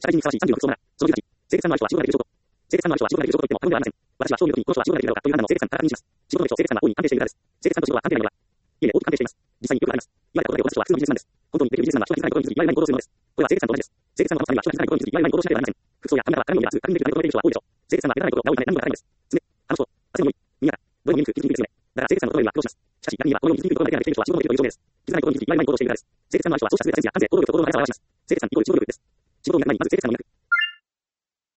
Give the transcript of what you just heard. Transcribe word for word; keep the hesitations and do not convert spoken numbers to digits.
社会人にふさわしいさんじゅうの服装なら、そのじゅうはち、清潔さんのある人は仕事ができる証拠。清潔さんのある人は仕事ができる証拠と言っても過言ではありません。私は商業にこの人は仕事ができるだろうかという判断を清潔さんから確認します。仕事の人、清潔さんは大いに関係しているからです。清潔さんと仕事は関係ないのは、いいえ、大きく関係しています。実際によくあります。言われたことだけ私は普通のビジネスマンです。本当にできるビジネスマンは人が気づかないことに気づき、言われない行動をするのです。これは清潔さんと同じです。清潔さんの他には人が気づかないことに気づき、言われない行動をしなければなりません。服装や髪型は髪の色や髪に出る髪の色をできる人は多いでしょう。清潔さんは出らないことが多いため何度もやらないのです。爪、鼻の外、汗の匂い、耳やどれも見にくく気づきにくいですよね。だから清潔さんの整いは苦労します。しかし、逆に言えばこのように気づきにくいことができない人は仕事もできるという証明です。気づかないことに気づき、言われない行動をしているからです。清潔さんのある人はそうしたストレスや感性、行動力と行動の速さを表します。清潔さんイコール仕事力です。仕事をやる前にまず清潔さんを磨く。